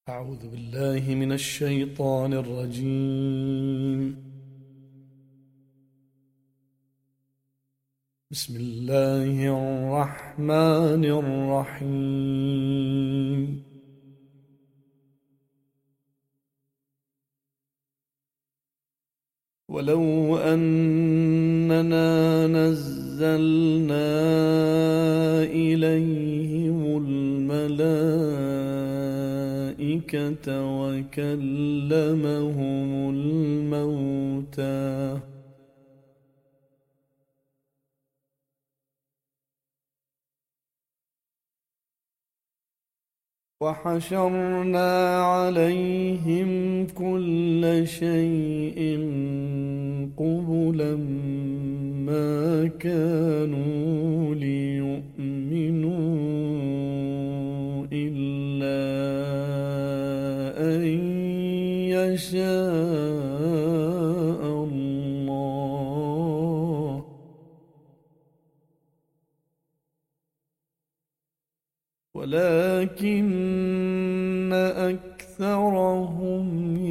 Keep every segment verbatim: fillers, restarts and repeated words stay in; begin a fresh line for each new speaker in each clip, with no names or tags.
أعوذ بالله من الشيطان الرجيم. بسم الله الرحمن الرحيم. ولو أننا نزلنا إليهم الملائكة وكلمهم الموتى وحشرنا عليهم كل شيء قبلا ما كانوا ليؤمنوا إلا أن يشاء الله ولكن أكثرهم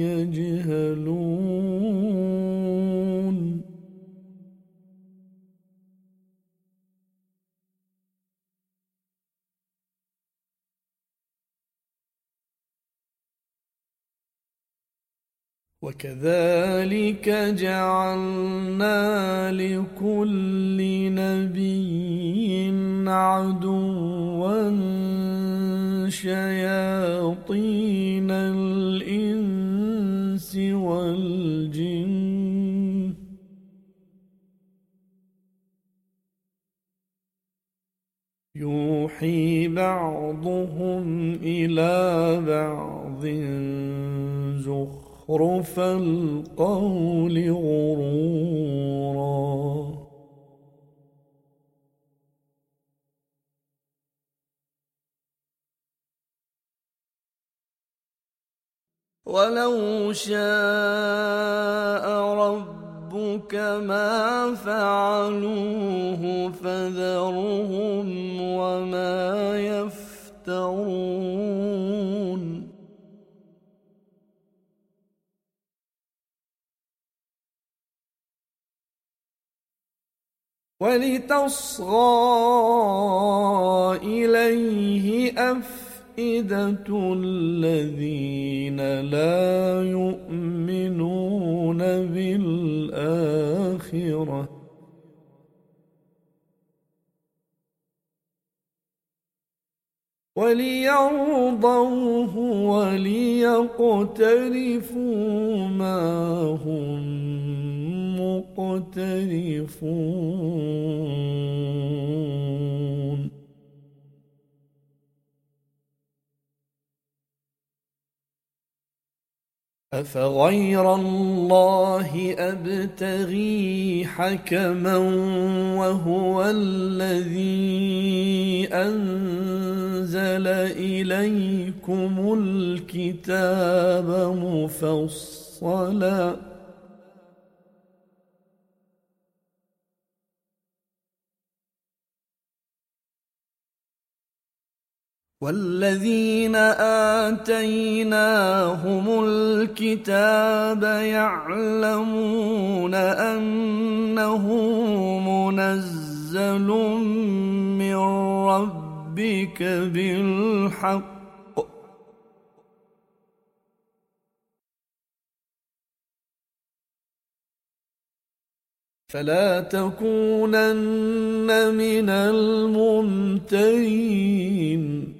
يجهلون. وكذلك جعلنا لكل نبي عدوا شياطين الإنس والجن يوحي بعضهم إلى بعض زخرف القول غرورا. ولو شاء ربك ما فعلوه فذرهم وما يفترون. ولتصغى إليه أفئدة الذين لا يؤمنون بالآخرة وليرضوه وليقترفوا ما هم مقترفون. أفغير الله أبتغي حكما وهو الذي أنزل إليكم الكتاب مفصلا والذين آتيناهم الكتاب يعلمون أنه منزل من ربك بالحق فلا تكونن من الممترين.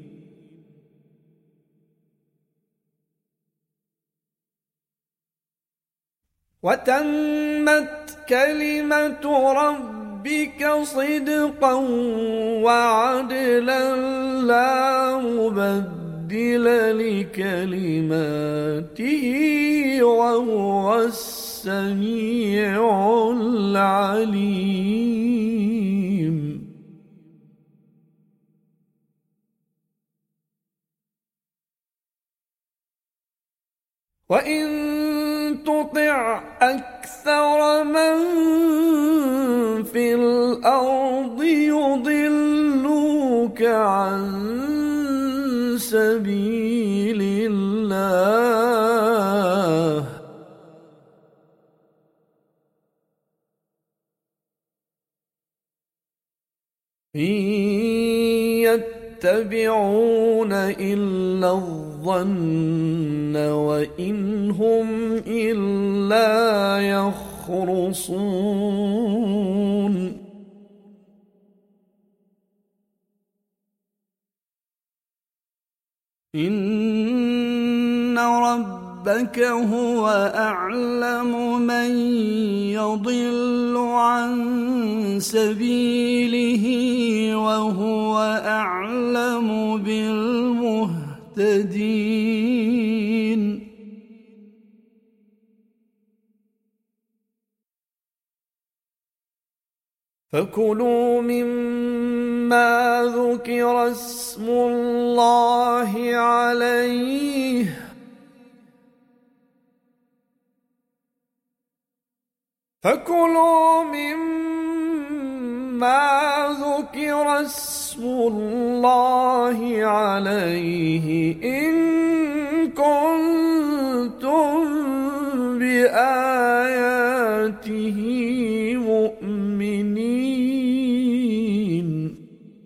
وتمت كلمة ربك صدقا وعدلا لا مبدل لكلماته وهو السميع العليم. وإن تطع أكثر من في الأرض يضلوك عن سبيل الله إن يتبعون إلا الظن وإن هم إلا يخرصون إن ربك هو أعلم من يضل عن سبيله وهو أعلم بالمهتدين فكلوا مما ذكر اسم الله عليه فكلوا مما ذكر اسم الله عليه إن كنتم بآياته مؤمنين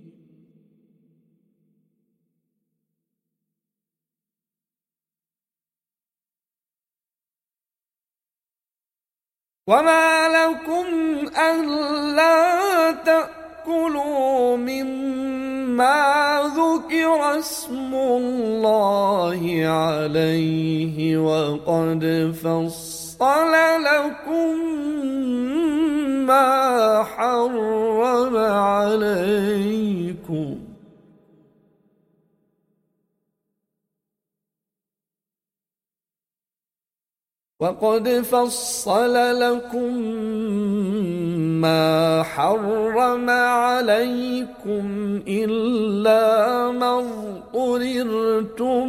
وما لكم ألا تأكلوا مما ذكر اسم الله عليه وقد فصل لكم ما حرم عليكم وقد فصل لكم ما حرم عليكم إلا ما اضطررتم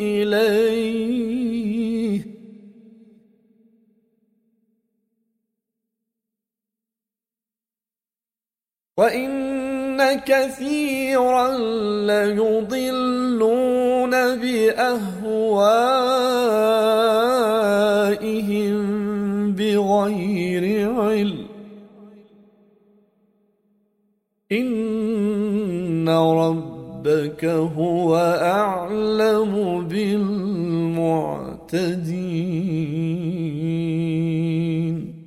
إليه وإن كثيرا ليضلون بأهوائهم بغير علم إن ربك هو أعلم بالمعتدين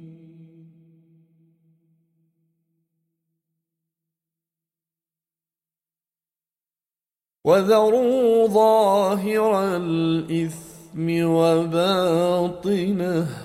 وذروا ظاهر الإثم وباطنه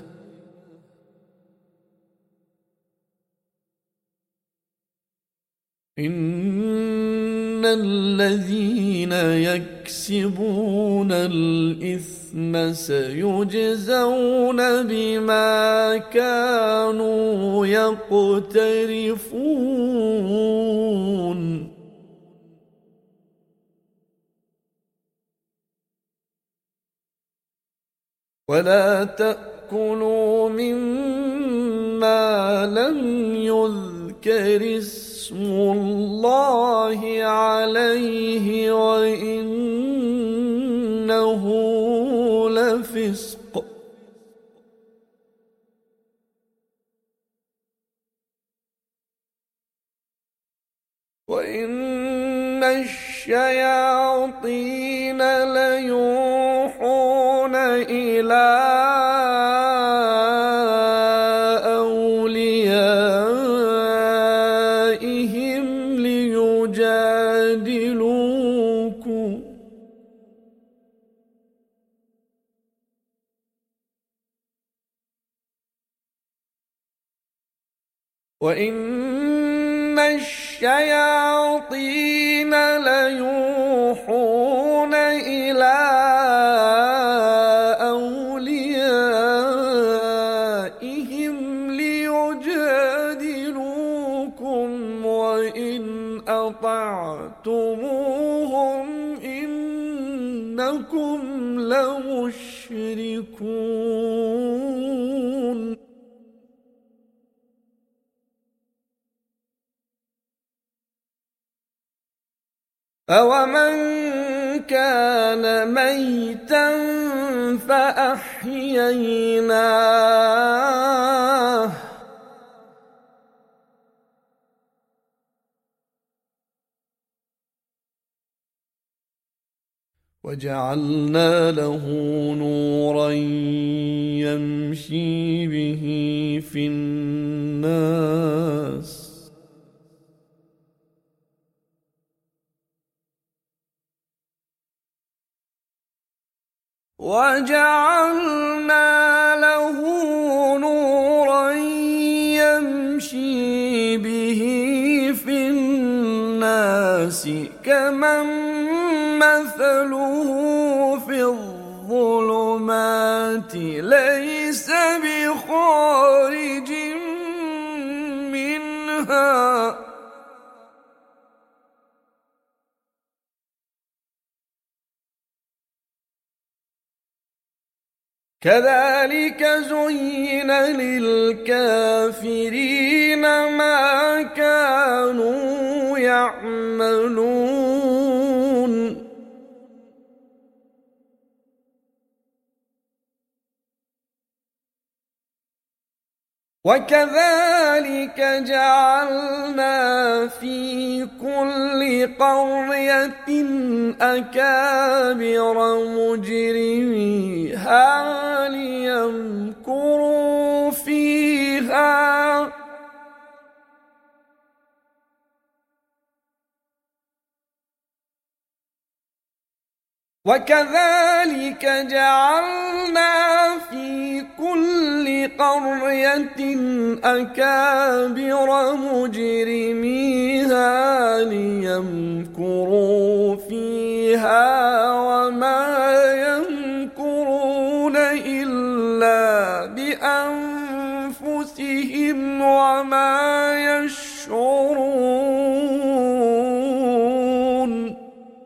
إن الذين يكسبون الإثم سيجزون بما كانوا يقترفون ولا تأكلوا مما لم يذكر اسم الله عليه وإنه لفسق وإن الشياطين ليوحون إلى أوليائهم ليجادلوكم وإن الشياطين ليوحون إلى أوليائهم ليجادلوكم وإن أطعتموهم إنكم لمشركون أَوَمَنْ كان ميتا فأحييناه وجعلنا له نورا يمشي به في الناس وجعلنا له نورا يمشي به في الناس كمن مثله في الظلمات ليس بخارج منها كذلك زين للكافرين ما كانوا يعملون وكذلك جعلنا في كل قرية أكابر مجرميها ليمكروا فيها وكذلك جعلنا في كل قرية أكابر مجرميها ليمكروا فيها وما يمكرون إلا بأنفسهم وما يشعرون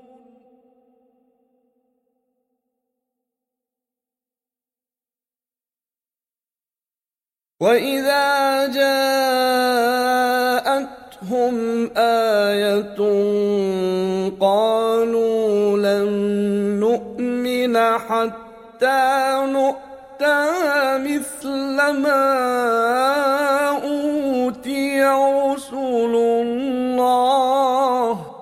وإذا جاءتهم آية قالوا لن نؤمن حتى نؤتى مثل ما أوتي رسل الله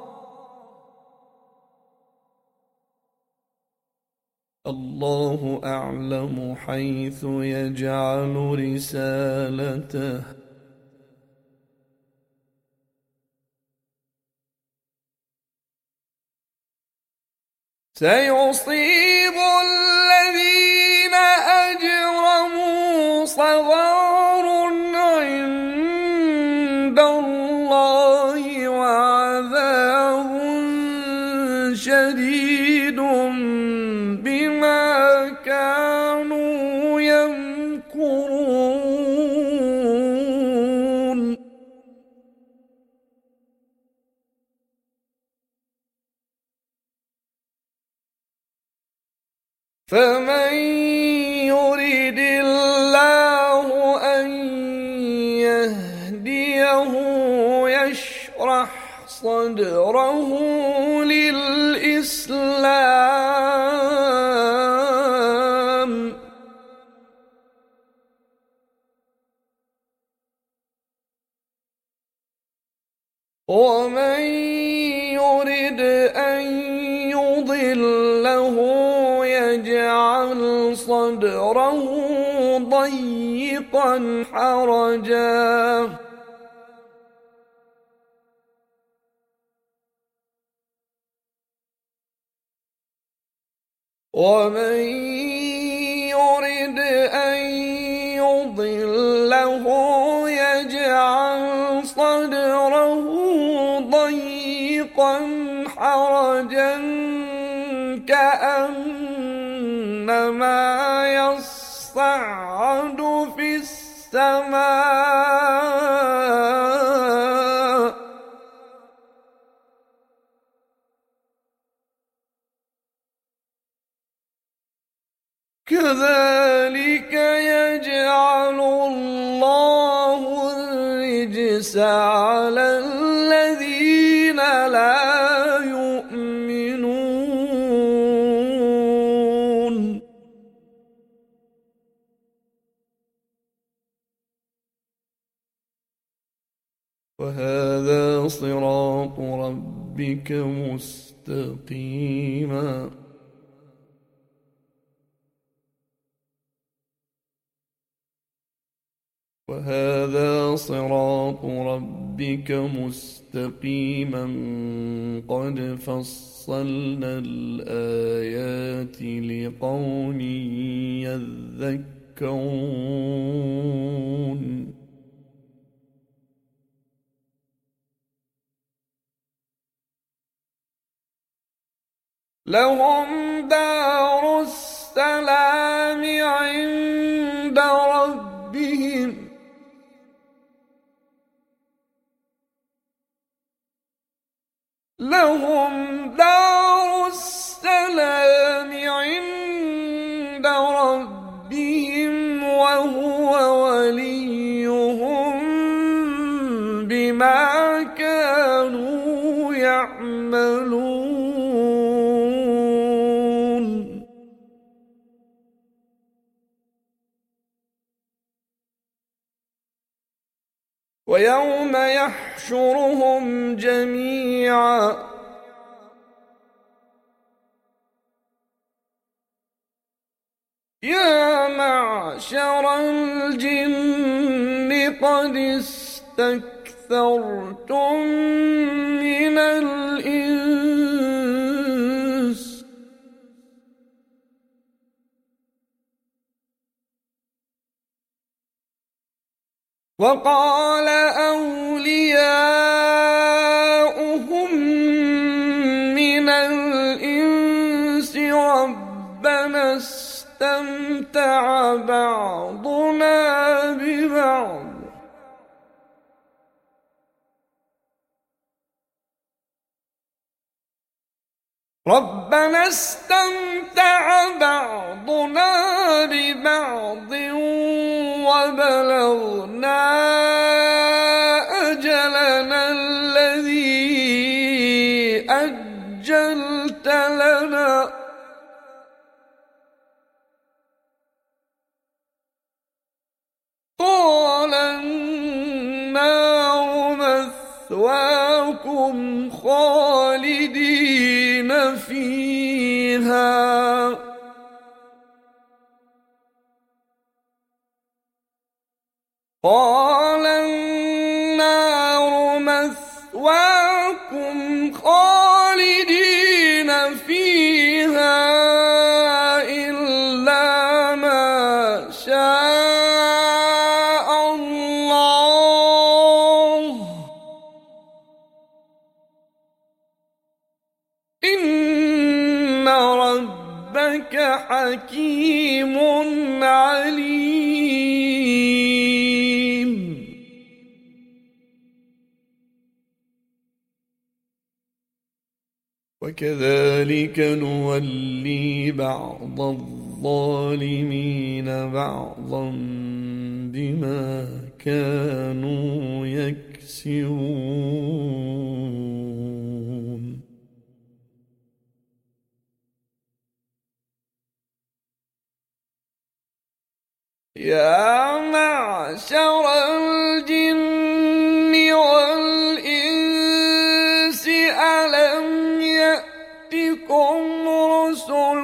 الله أعلم حيث يجعل رسالته سيصيب الذين أجرموا صغار عند الله وعذاب شديد بما كانوا يمكرون فمن يرد الله أن يهديه يشرح صدره للإسلام ومن يرد أن يضله يجعل صدره ضيقا حرجا ومن يرد أن يضله يجعل صدره ضيقا حرجا كأنما يصعد في السماء كذلك يجعل الله الرجس على الذين لا يؤمنون وهذا صراط ربك مستقيما وهذا صراط ربك مستقيما قد فصلنا الآيات لقوم يذكرون لهم دار السلام عند ربهم لهم دار السلام عند ربهم وهو وليهم بما كانوا يعملون ويوم يحشرهم جميعا يا معشر الجن قد استكثرتم من الإنس وقال أولياؤهم من الإنس ربنا استمتع بعضنا ببعض ربنا استمتع بعضنا ببعض وبلغنا أجلنا الذي أجلت لنا قال النار مثواكم خالدين فيها قال النار مثواكم خالدين فيها إلا ما شاء الله إن ربك حكيم عليم وكذلك نولي بعض الظالمين بعضا بما كانوا يكسبون يا معشر الجن والإنس ألم يأتكم رسل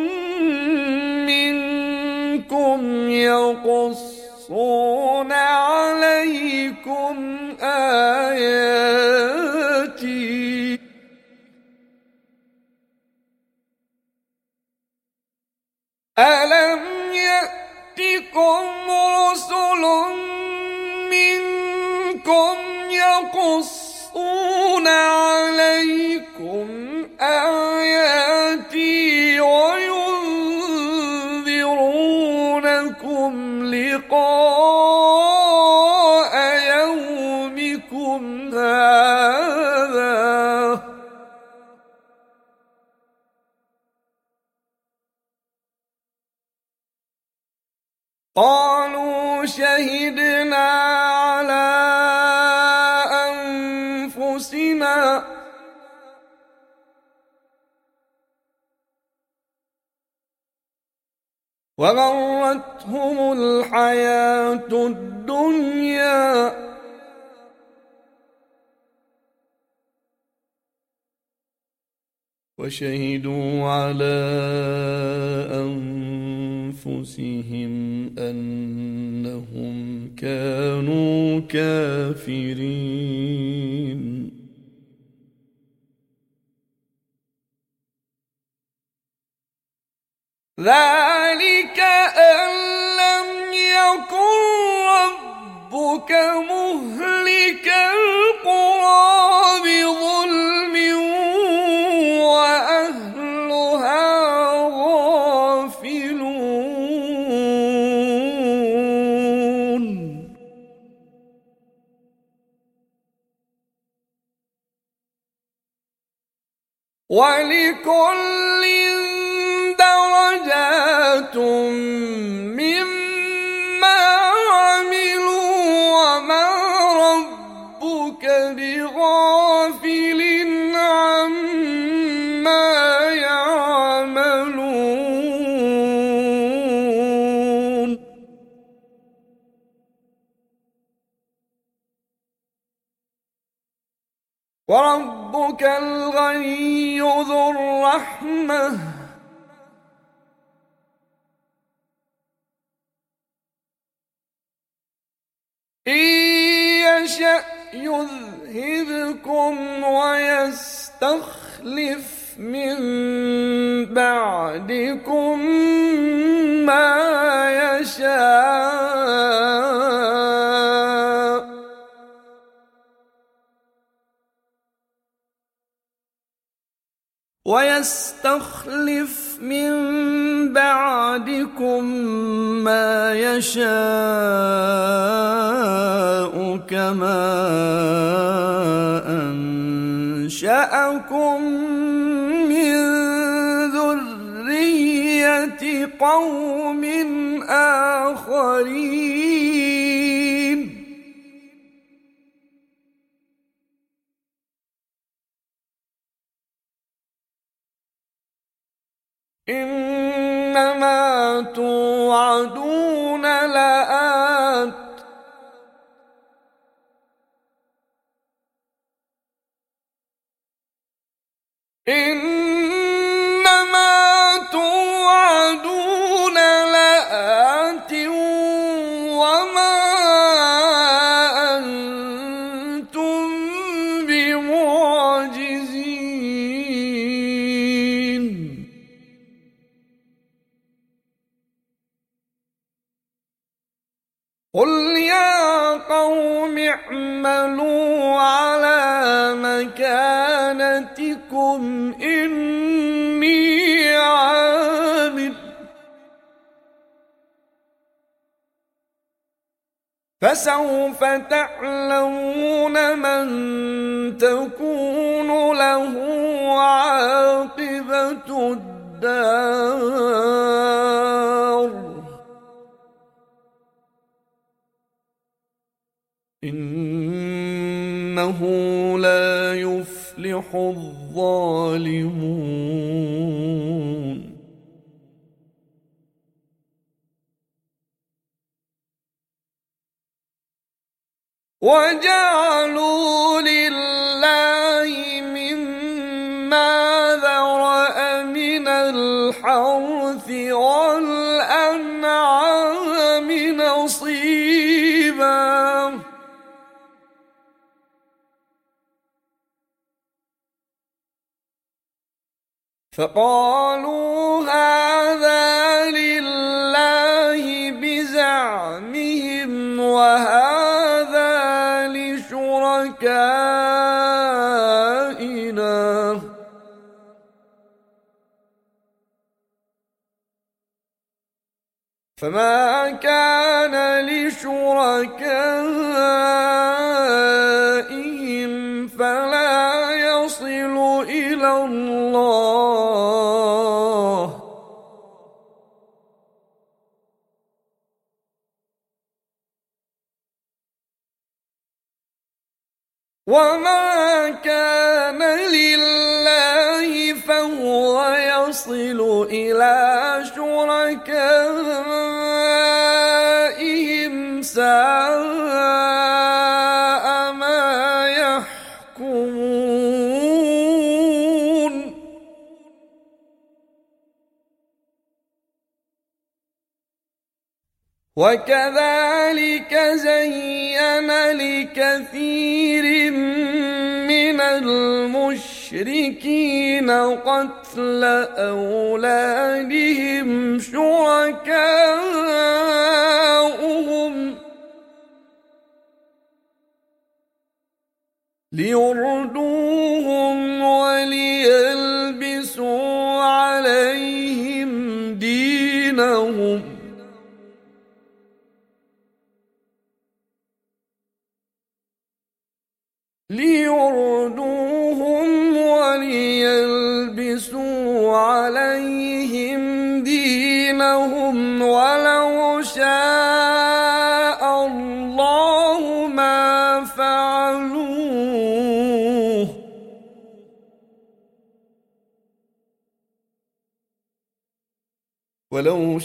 منكم يقصون عليكم آياتي ألم يأتكم رسل منكم يقصون عليكم آياتي وينذرونكم لقاء يومكم هذا قالوا شهدنا على أنفسنا وغرتهم الحياة الدنيا وشهدوا على أنفسهم أنهم كانوا كافرين. ذلك أن لم يكن ربك مهلك القرى بظلم وأهلها غافلون. ولكل درجات مما عملوا وما ربك بغافل عما يعملون. وربك الغني ذو الرحمة إن يشأ يذهبكم ويستخلف من بعدكم ما يشاء ويستخلف من بعدكم ما يشاء كما أنشأكم من ذرية قوم آخرين. إنما توعدون لآت إنما توعدون لآت وما أنتم بمعجزين. قل يا قوم اعملوا على مكانتكم إني عامل فسوف تعلمون من تكون له عاقبة الدار إنه لا يفلح الظالمون. وجعلوا لله مما ذرأ من الحرث والأنعام نصيبا فقالوا هذا لله بزعمهم وهذا لشركائنا فما كان لشركائهم فلا يصل إلى الله وما كان لله فهو يصل إلى شركائهم ساء ما يحكمون. وكذلك زين لكثير من المشركين قتل أولادهم شركاؤهم ليردوهم وليلبسوا عليهم دينهم ليردوهم وليلبسوا عليهم دينهم ولو شاء الله ما فعلوه ولو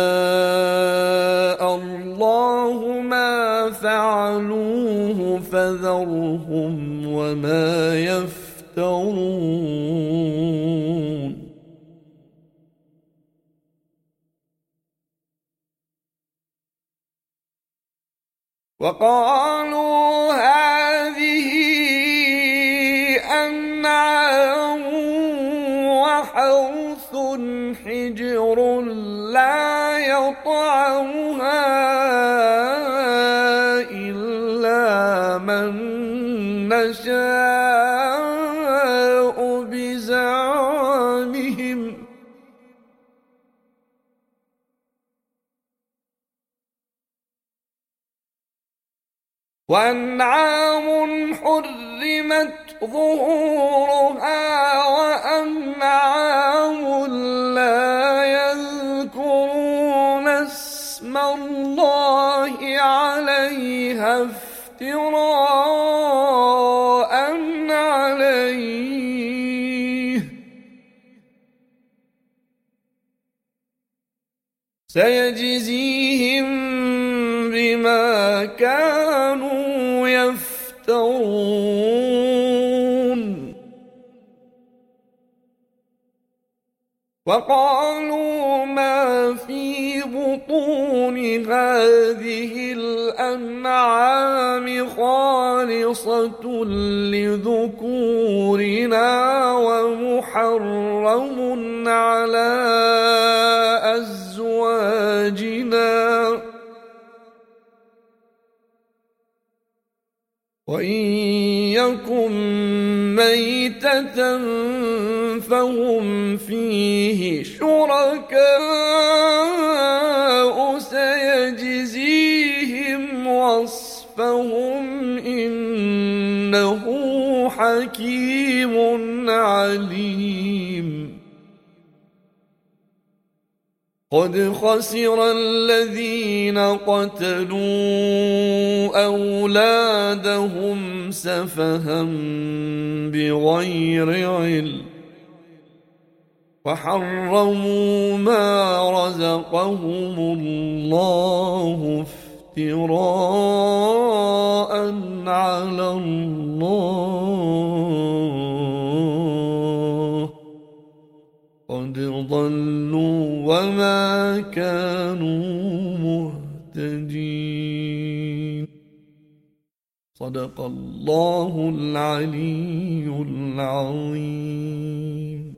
شاء الله ما فعلوه فذرهم وما يفترون وقالوا هذه أنعام وحرث حجر لا يطعمها إلا من نشاء بزعمهم وأنعام حرمت ظهورها وأنعام لا يذكرون اسم الله عليها افتراء عليه سيجزيهم بما كانوا يفترون وقالوا ما في بطون هذه الأنعام خالصة لذكورنا ومحرم على أزواجنا وإن يكن ميتة فهم فيه شركاء سيجزيهم وصفهم إنه حكيم عليم قد خسر الذين قتلوا أولادهم سفها بغير علم وحرموا ما رزقهم الله افتراء على الله قد ضلوا وما كانوا مهتدين صدق الله العلي العظيم.